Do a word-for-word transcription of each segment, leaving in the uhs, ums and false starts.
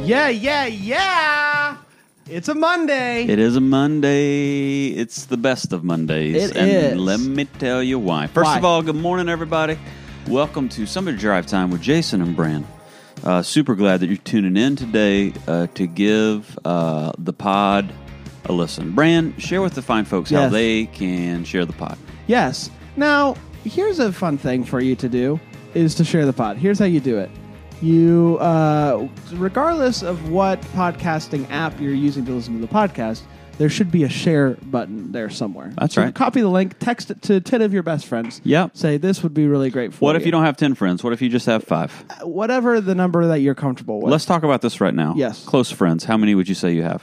Yeah, yeah, yeah. It's a Monday. It is a Monday. It's the best of Mondays. It and is. let me tell you why. First Why? of all, good morning, everybody. Welcome to Summit Drive Time with Jason and Bran. Uh, super glad that you're tuning in today uh, to give uh, the pod a listen. Bran, share with the fine folks how Yes. they can share the pod. Yes. Now, here's a fun thing for you to do, is to share the pod. Here's how you do it. You, uh, regardless of what podcasting app you're using to listen to the podcast, there should be a share button there somewhere. That's So right. Copy the link, text it to ten of your best friends. Yep. Say, this would be really great for What you. if you don't have ten friends? What if you just have five? Whatever the number that you're comfortable with. Let's talk about this right now. Yes. Close friends. How many would you say you have?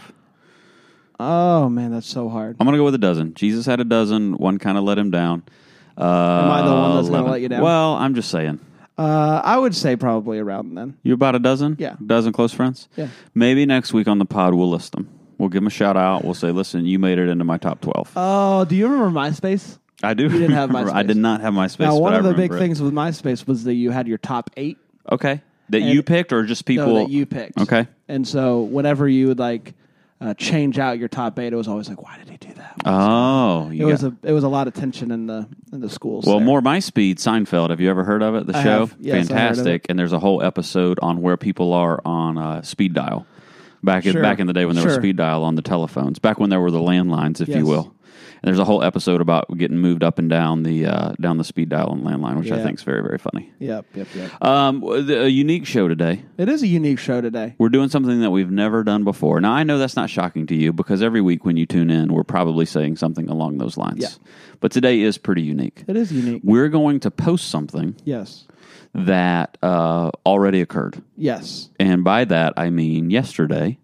Oh, man, that's so hard. I'm going to go with a dozen. Jesus had a dozen. One kind of let him down. Uh, Am I the one that's gonna eleven. let you down? Well, I'm just saying. Uh, I would say probably around then. You about a dozen? Yeah. dozen close friends? Yeah. Maybe next week on the pod we'll list them. We'll give them a shout out. We'll say, listen, you made it into my top twelve. Oh, do you remember MySpace? I do. You didn't have remember. MySpace. I did not have MySpace. Now, one but of I the big remember it. things with MySpace was that you had your top eight. Okay. That And- you picked or just people? No, that you picked. Okay. And so whenever you would like uh, change out your top eight, it was always like, why did he do that? Oh. it You was got, a it was a lot of tension in the in the schools. well, there. more my speed, Seinfeld. Have you ever heard of it? The I show? have. Yes, I heard of Fantastic. it. And there's a whole episode on where people are on uh, speed dial. Back in, Sure. back in the day when there was Sure. speed dial on the telephones. Back when there were the landlines, if Yes. you will. And there's a whole episode about getting moved up and down the uh, down the speed dial and landline, which I Yeah. think is very, very funny. Yep, yep, yep. Um, the- a unique show today. It is a unique show today. We're doing something that we've never done before. Now, I know that's not shocking to you because every week when you tune in, we're probably saying something along those lines. Yeah. But today is pretty unique. It is unique. We're going to post something Yes. that uh, already occurred. Yes. And by that, I mean yesterday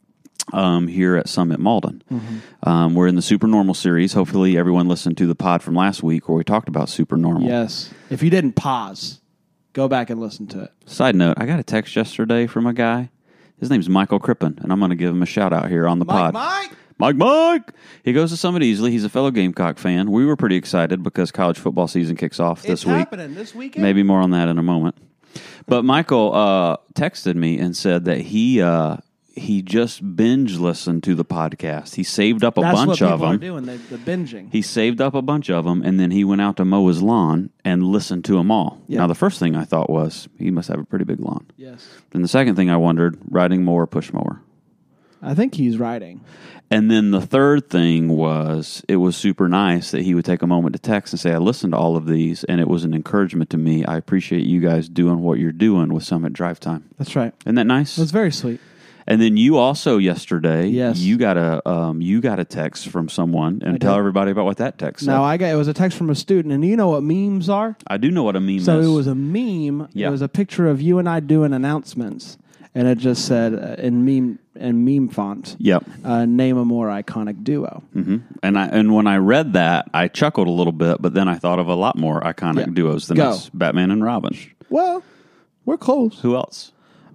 um, here at Summit Malden. Mm-hmm. Um, we're in the Supernormal series. Hopefully, everyone listened to the pod from last week where we talked about Supernormal. Yes. If you didn't pause, go back and listen to it. Side note, I got a text yesterday from a guy. His name's Michael Crippen, and I'm going to give him a shout out here on the pod. Mike! Mike, Mike! He goes to Summit Easley. He's a fellow Gamecock fan. We were pretty excited because college football season kicks off this It's week. happening this weekend. Maybe more on that in a moment. But Michael uh, texted me and said that he uh, he just binge listened to the podcast. He saved up a That's bunch what of people are them. doing, the, the binging. He saved up a bunch of them, and then he went out to mow his lawn and listened to them all. Yeah. Now, the first thing I thought was, he must have a pretty big lawn. Yes. And the second thing I wondered, riding mower, push mower. I think he's riding. And then the third thing was, it was super nice that he would take a moment to text and say, I listened to all of these, and it was an encouragement to me. I appreciate you guys doing what you're doing with Summit Drive Time. That's right. Isn't that nice? That's very sweet. And then you also yesterday, Yes. you got a um, you got a text from someone, and I tell did. everybody about what that text said. No, I got it was a text from a student, and you know what memes are? I do know what a meme So is. it was a meme. Yeah. It was a picture of you and I doing announcements, and it just said uh, in meme in meme font, Yep. uh, name a more iconic duo. hmm And I and when I read that, I chuckled a little bit, but then I thought of a lot more iconic Yeah. duos than Go. us: Batman and Robin. Well, we're close. Who else?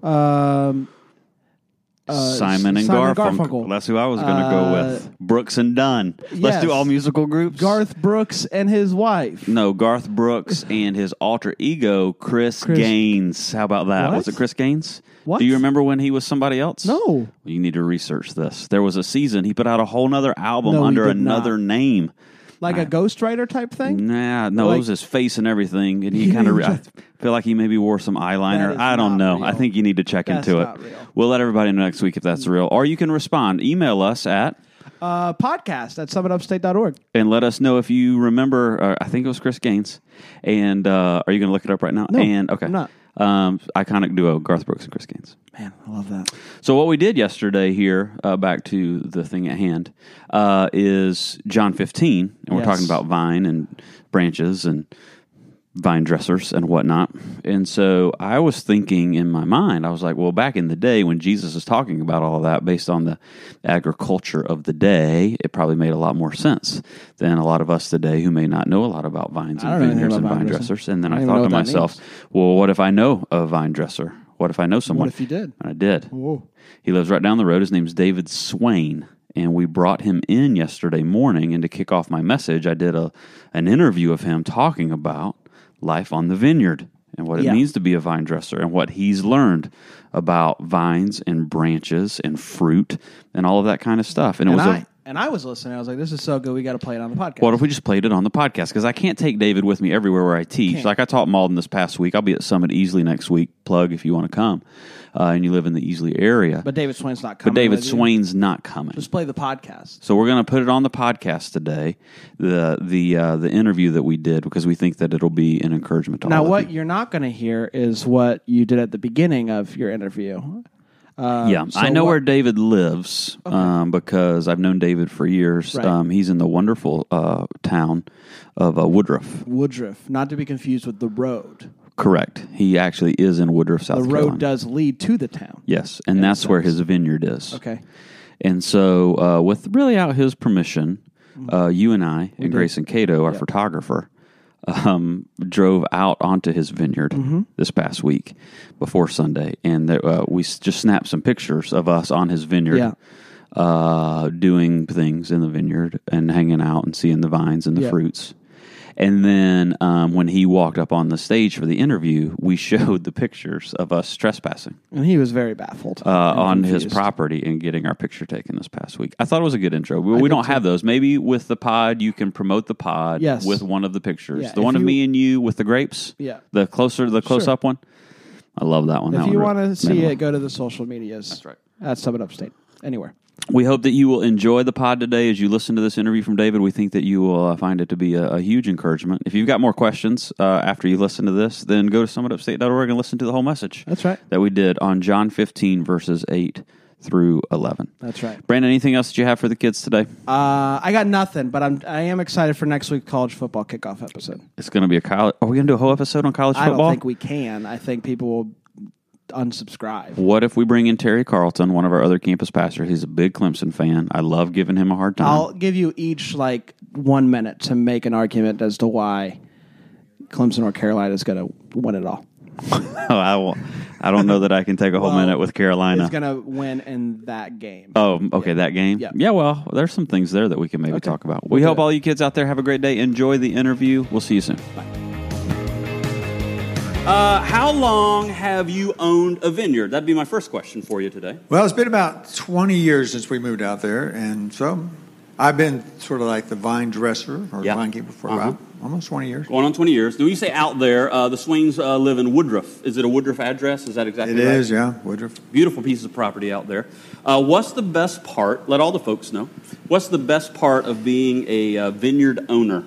Um, uh, Simon and Simon Garfunkel. Garfunkel. That's who I was going to Uh, go with. Brooks and Dunn. Let's yes. do all musical groups. Garth Brooks and his wife. No, Garth Brooks and his alter ego, Chris, Chris- Gaines. How about that? What? Was it Chris Gaines? What? Do you remember when he was somebody else? No. Well, you need to research this. There was a season he put out a whole nother album No, he under did another not. name. Like a ghostwriter type thing? Nah, no, Like- it was his face and everything, and he You kind of. mean I just- feel like he maybe wore some eyeliner. That is I don't not know. real. I think you need to check That's into it. not real. We'll let everybody know next week if that's real, or you can respond. Email us at Uh, podcast at summit upstate dot org. and let us know if you remember. Uh, I think it was Chris Gaines. And uh, are you going to look it up right now? No, and okay, I'm not. Um, iconic duo Garth Brooks and Chris Gaines. Man, I love that. So what we did yesterday here, uh, back to the thing at hand, uh, is John fifteen, and we're Yes. talking about vine and branches and vine dressers and whatnot. And so I was thinking in my mind, I was like, well, back in the day when Jesus is talking about all of that based on the agriculture of the day, it probably made a lot more sense than a lot of us today who may not know a lot about vines I and don't know anything vineyards and about vine vine dressers. dressing. And then I I don't even thought know to what that myself, means. well, what if I know a vine dresser? What if I know someone? What if you did? And I did. Whoa. He lives right down the road. His name's David Swain. And we brought him in yesterday morning. And to kick off my message, I did a an interview of him talking about life on the vineyard and what it Yeah. means to be a vine dresser and what he's learned about vines and branches and fruit and all of that kind of stuff. And it And was I a, and I was listening. I was like, "This is so good. We got to play it on the podcast." what if we just played it on the podcast? Because I can't take David with me everywhere where I teach. Can't. Like I taught Malden this past week. I'll be at Summit Easley next week. Plug if you want to come, uh, and you live in the Easley area. But David Swain's not coming. But David with you. Swain's not coming. Just play the podcast. So we're going to put it on the podcast today, the the uh, the interview that we did, because we think that it'll be an encouragement to Now, all of what you. you're not going to hear is what you did at the beginning of your interview. Uh, Yeah, so I know what- where David lives um, because I've known David for years. Right. Um, he's in the wonderful uh, town of uh, Woodruff. Woodruff, not to be confused with the road. Correct. He actually is in Woodruff, South The road Carolina. does lead to the town. Yes, and In a that's where sense. his vineyard is. Okay. And so, uh, with really out his permission, uh, you and I and did. Grayson Cato, our Yeah. photographer, um, drove out onto his vineyard Mm-hmm. this past week before Sunday, and there, uh, we s- just snapped some pictures of us on his vineyard, Yeah. uh, doing things in the vineyard and hanging out and seeing the vines and the Yeah. fruits. And then um, when he walked up on the stage for the interview, we showed the pictures of us trespassing And he was very baffled. uh, and on his confused. property and getting our picture taken this past week. I thought it was a good intro. We, I we did don't too. have those. Maybe with the pod, you can promote the pod Yes. with one of the pictures. Yeah, the if one of you- me and you with the grapes. Yeah. The closer, the close Sure. up one. I love that one. If That you one want to really see made it, me- go to the social medias. That's right. At Summit Upstate. Anywhere. We hope that you will enjoy the pod today as you listen to this interview from David. We think that you will uh, find it to be a, a huge encouragement. If you've got more questions uh, after you listen to this, then go to summit upstate dot org and listen to the whole message That's right. that we did on John fifteen, verses eight through eleven. That's right. Brandon, anything else that you have for the kids today? Uh, I got nothing, but I'm I am excited for next week's college football kickoff episode. It's going to be a college. Are we going to do a whole episode on college I football? don't think we can. I think people will unsubscribe. What if we bring in Terry Carlton, one of our other campus pastors? He's a big Clemson fan. I love giving him a hard time. I'll give you each like one minute to make an argument as to why Clemson or Carolina is going to win it all. Oh, I, won't, I don't know that I can take a whole Well, minute with Carolina. Is going to win in that game. Oh, okay, that game? Yeah. Yeah, well, there's some things there that we can maybe Okay. talk about. We'll We do hope it. all you kids out there have a great day. Enjoy the interview. We'll see you soon. Bye. Uh, how long have you owned a vineyard? That'd be my first question for you today. Well, it's been about twenty years since we moved out there, and so I've been sort of like the vine dresser or Yeah. vine keeper for Uh-huh. about almost twenty years. Going on twenty years. When you say out there, uh, the Swains uh, live in Woodruff. Is it a Woodruff address? Is that exactly It right? is, yeah, Woodruff. Beautiful pieces of property out there. Uh, what's the best part? Let all the folks know. What's the best part of being a uh, vineyard owner?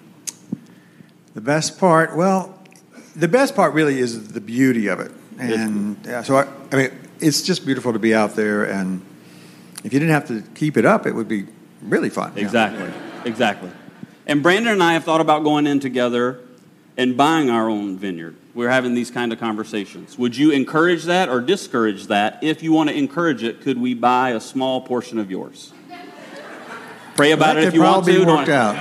The best part, well, the best part really is the beauty of it, and yeah, so I, I mean, it's just beautiful to be out there, and if you didn't have to keep it up, it would be really fun. yeah. Exactly. Exactly. And Brandon and I have thought about going in together and buying our own vineyard. We're having these kind of conversations. Would you encourage that or discourage that? If you want to encourage it, could we buy a small portion of yours? Pray about That it if could you want probably to. be Don't- worked out.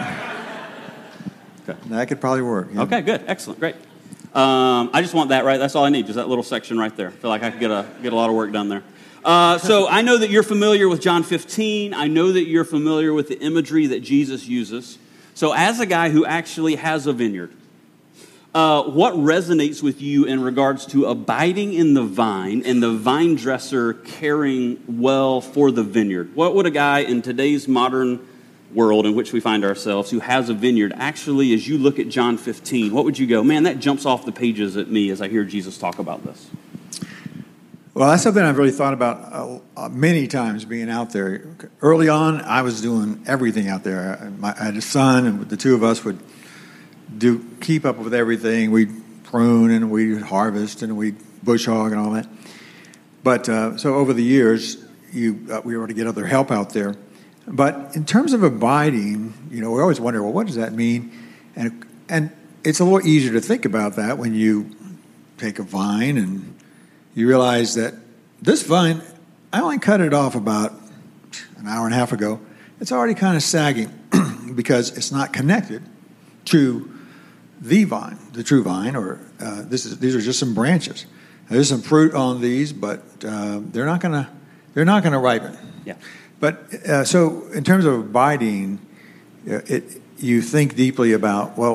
Okay. That could probably work. yeah. Okay, good. Excellent. Great. Um, I just want that, right? That's all I need, just that little section right there. I feel like I could get a, get a lot of work done there. Uh, so I know that you're familiar with John fifteen. I know that you're familiar with the imagery that Jesus uses. So as a guy who actually has a vineyard, uh, what resonates with you in regards to abiding in the vine and the vine dresser caring well for the vineyard? What would a guy in today's modern world in which we find ourselves who has a vineyard actually, as you look at John fifteen, what would you go, man, that jumps off the pages at me as I hear Jesus talk about this? Well, that's something I've really thought about uh, uh, many times being out there. Early on, I was doing everything out there. I, my, I had a son, and the two of us would do keep up with everything. We'd prune, and we'd harvest, and we'd bush hog, and all that. But uh, so over the years, you uh, we were to get other help out there. But in terms of abiding, you know, we always wonder, well, what does that mean? And and it's a little easier to think about that when you take a vine and you realize that this vine, I only cut it off about an hour and a half ago. It's already kind of sagging because it's not connected to the vine, the true vine, or uh, this is these are just some branches. There's some fruit on these, but uh, they're not gonna they're not gonna ripen. Yeah. But uh, so in terms of abiding, uh, it, you think deeply about, well,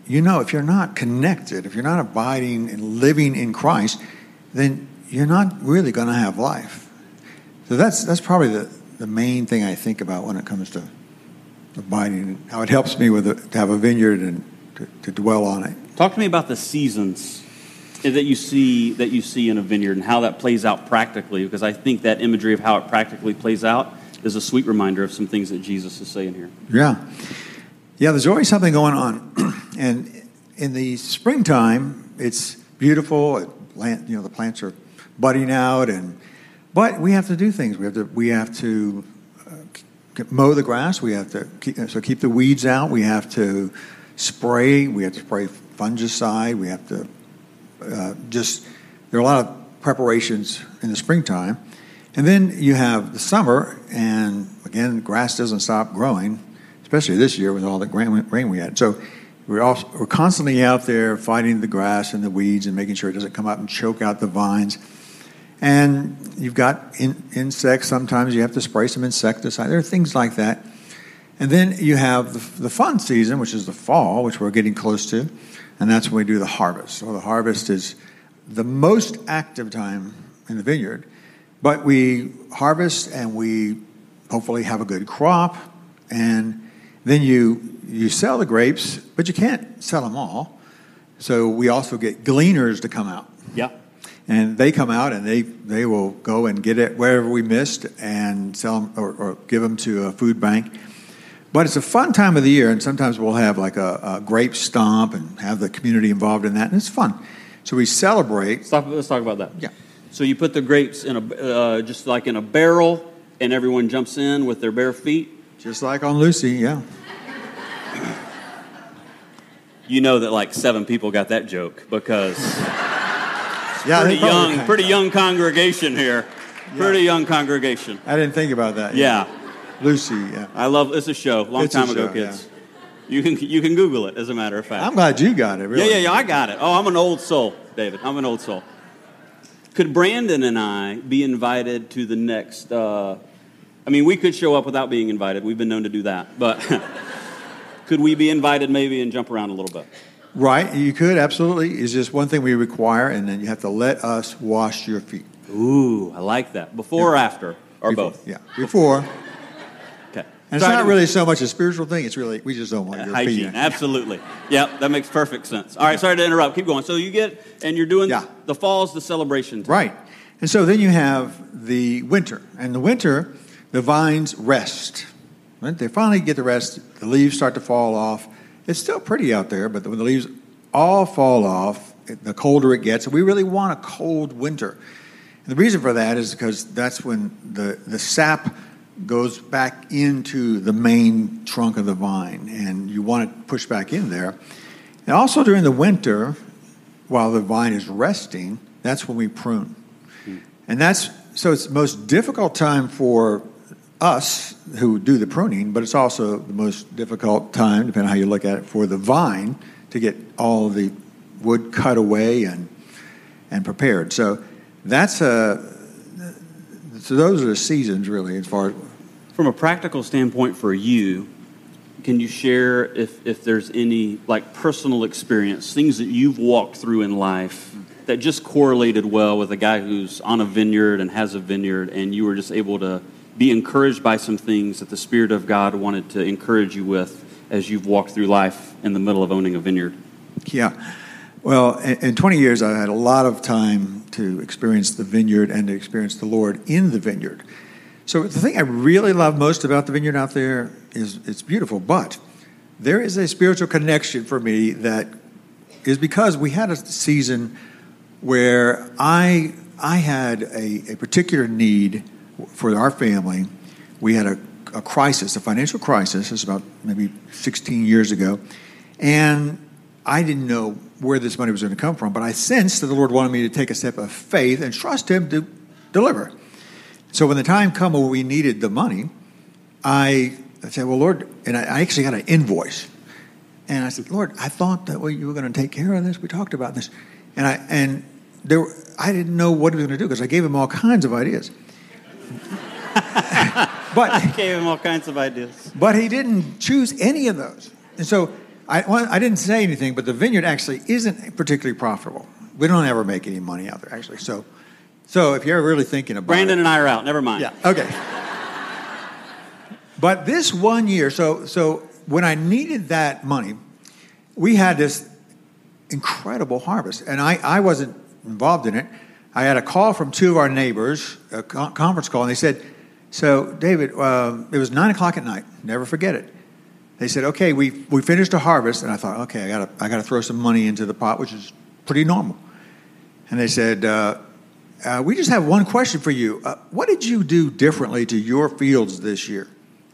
you know if you're not connected, if you're not abiding and living in Christ, then you're not really going to have life. So that's that's probably the, the main thing I think about when it comes to abiding, how it helps me with a, to have a vineyard and to, to dwell on it. Talk to me about the seasons that you see that you see in a vineyard and how that plays out practically, because I think that imagery of how it practically plays out is a sweet reminder of some things that Jesus is saying here. Yeah. Yeah, there's always something going on. And in the springtime, it's beautiful. It, plant, you know, the plants are budding out, and but we have to do things. We have to we have to uh, mow the grass. We have to keep, so keep the weeds out. We have to spray. We have to spray fungicide. We have to uh, just there are a lot of preparations in the springtime, and then you have the summer, and again, grass doesn't stop growing, especially this year with all the rain we had. So we're also, we're constantly out there fighting the grass and the weeds and making sure it doesn't come up and choke out the vines. And you've got in, insects. Sometimes you have to spray some insecticide. There are things like that. And then you have the, the fun season, which is the fall, which we're getting close to. And that's when we do the harvest. So the harvest is the most active time in the vineyard. But we harvest and we hopefully have a good crop. And then you you sell the grapes, but you can't sell them all. So we also get gleaners to come out. Yeah. And they come out and they, they will go and get it wherever we missed and sell them or, or give them to a food bank. But it's a fun time of the year, and sometimes we'll have like a, a grape stomp and have the community involved in that, and it's fun. So we celebrate. Let's talk, let's talk about that. Yeah. So you put the grapes in a uh, just like in a barrel, and everyone jumps in with their bare feet. Just like on Lucy, yeah. You know that like seven people got that joke because yeah, pretty young, kind pretty of. young congregation here. Yeah. Pretty young congregation. I didn't think about that. Yeah. Lucy, yeah. I love it's a show. Long It's a time ago, show, kids. You can you can Google it, as a matter of fact. I'm glad you got it, really. Yeah, yeah, yeah, I got it. Oh, I'm an old soul, David. I'm an old soul. Could Brandon and I be invited to the next uh, I mean, we could show up without being invited. We've been known to do that. But could we be invited maybe and jump around a little bit? Right, you could, absolutely. It's just one thing we require, and then you have to let us wash your feet. Ooh, I like that. Before yeah. or after? Or before, both? Yeah, before. Okay. And it's not really so much a spiritual thing. It's really, we just don't want uh, your hygiene, feet. Absolutely. Yep, that makes perfect sense. All right, sorry to interrupt. Keep going. So you get, and you're doing, yeah. the fall's the celebration time. Right. And so then you have the winter. And the winter, the vines rest. Right? They finally get the rest. The leaves start to fall off. It's still pretty out there, but when the leaves all fall off, the colder it gets. And we really want a cold winter. And the reason for that is because that's when the, the sap goes back into the main trunk of the vine, and you want it pushed back in there. And also during the winter, while the vine is resting, that's when we prune. Hmm. And that's, so it's the most difficult time for us who do the pruning, but it's also the most difficult time, depending on how you look at it, for the vine to get all of the wood cut away and and prepared. So that's a, so those are the seasons really as far as. From a practical standpoint for you, can you share if, if there's any like personal experience, things that you've walked through in life that just correlated well with a guy who's on a vineyard and has a vineyard, and you were just able to be encouraged by some things that the Spirit of God wanted to encourage you with as you've walked through life in the middle of owning a vineyard? Yeah. Well, in, in twenty years, I had a lot of time to experience the vineyard and to experience the Lord in the vineyard. So the thing I really love most about the vineyard out there is it's beautiful, but there is a spiritual connection for me that is because we had a season where I I had a, a particular need for our family. We had a, a crisis, a financial crisis. It was about maybe sixteen years ago, and I didn't know where this money was going to come from, but I sensed that the Lord wanted me to take a step of faith and trust Him to deliver. So when the time came when we needed the money, I, I said, well, Lord, and I, I actually got an invoice. And I said, Lord, I thought that well, you were going to take care of this. We talked about this. And I and there, were, I didn't know what He was going to do because I gave Him all kinds of ideas. But I gave Him all kinds of ideas. But He didn't choose any of those. And so I, well, I didn't say anything, but the vineyard actually isn't particularly profitable. We don't ever make any money out there, actually. So, so if you're really thinking about Brandon it, and I are out. Never mind. yeah, okay. But this one year, so so when I needed that money, we had this incredible harvest, and I, I wasn't involved in it. I had a call from two of our neighbors, a con- conference call, and they said, "So, David, uh, it was nine o'clock at night. Never forget it." They said, "Okay, we we finished a harvest," and I thought, "Okay, I got to I got to throw some money into the pot, which is pretty normal." And they said, uh, uh, "We just have one question for you. Uh, what did you do differently to your fields this year?"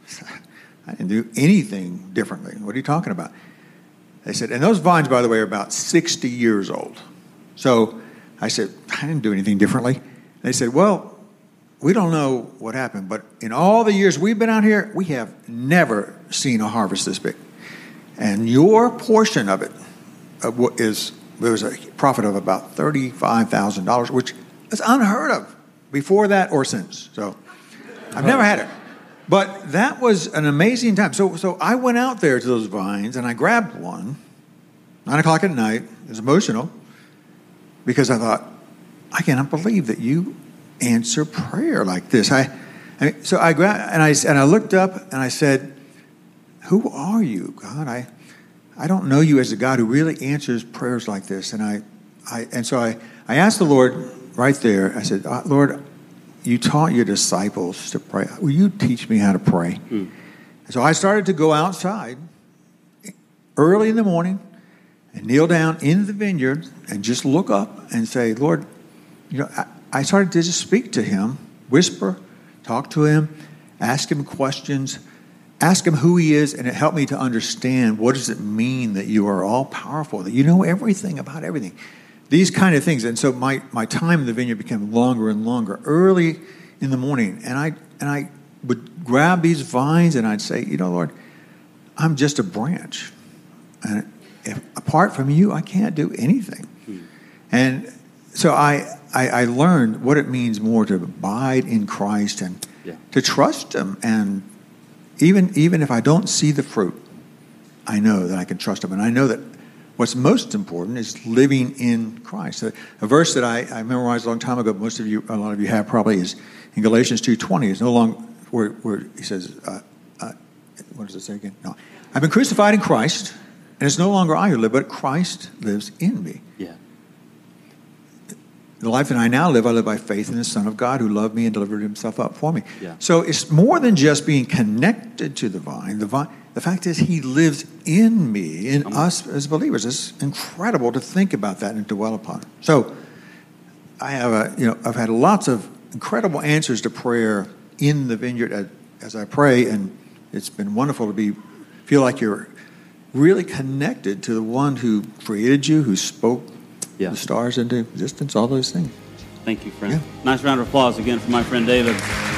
I didn't do anything differently. What are you talking about? They said, and those vines, by the way, are about sixty years old. So I said, I didn't do anything differently. They said, well, we don't know what happened, but in all the years we've been out here, we have never seen a harvest this big. And your portion of it is, there was a profit of about thirty-five thousand dollars, which is unheard of before that or since. So I've never had it. But that was an amazing time. So so I went out there to those vines, and I grabbed one, nine o'clock at night. It was emotional, because I thought, I cannot believe that you answer prayer like this. I, I mean, so I grabbed, and I, and I looked up, and I said, who are you, God? I I don't know you as a God who really answers prayers like this. And I, I and so I, I asked the Lord right there, I said, uh, Lord, you taught your disciples to pray. Will you teach me how to pray? Mm. So I started to go outside early in the morning and kneel down in the vineyard and just look up and say, Lord, you know, I, I started to just speak to him, whisper, talk to him, ask him questions, ask him who he is, and it helped me to understand, what does it mean that you are all powerful, that you know everything about everything. These kind of things. And so my, my time in the vineyard became longer and longer, early in the morning. And I and I would grab these vines and I'd say, you know, Lord, I'm just a branch. And if, apart from you, I can't do anything. Hmm. And so I, I I learned what it means more to abide in Christ and yeah. to trust him. And even even if I don't see the fruit, I know that I can trust him. And I know that what's most important is living in Christ. A, a verse that I, I memorized a long time ago, most of you, a lot of you have probably, is in Galatians two twenty. It's no longer where, where he says, uh, uh, what does it say again? No, I've been crucified in Christ, and it's no longer I who live, but Christ lives in me. Yeah. The life that I now live, I live by faith in the Son of God who loved me and delivered himself up for me. Yeah. So it's more than just being connected to the vine. The vine. The fact is, he lives in me, in um, us as believers. It's incredible to think about that and dwell upon it. So, I have a, you know, I've had lots of incredible answers to prayer in the vineyard as, as I pray, and it's been wonderful to be feel like you're really connected to the one who created you, who spoke yeah. the stars into existence, all those things. Thank you, friend. Yeah. Nice round of applause again for my friend David.